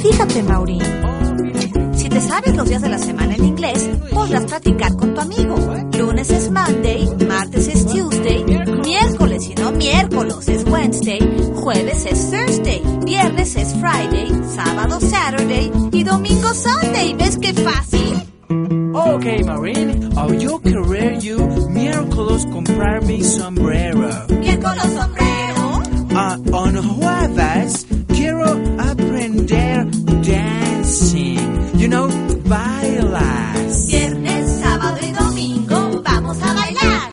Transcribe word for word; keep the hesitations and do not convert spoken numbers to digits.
Fíjate, Maureen, si te sabes los días de la semana en inglés, podrás practicar con tu amigo. Lunes es Monday, martes es Tuesday, miércoles y no miércoles es Wednesday, jueves es Thursday, viernes es Friday, sábado Saturday y domingo Sunday. ¿Ves qué fácil? Okay, Maureen, I'll yo querer you miércoles comprar mi sombrero. Miércoles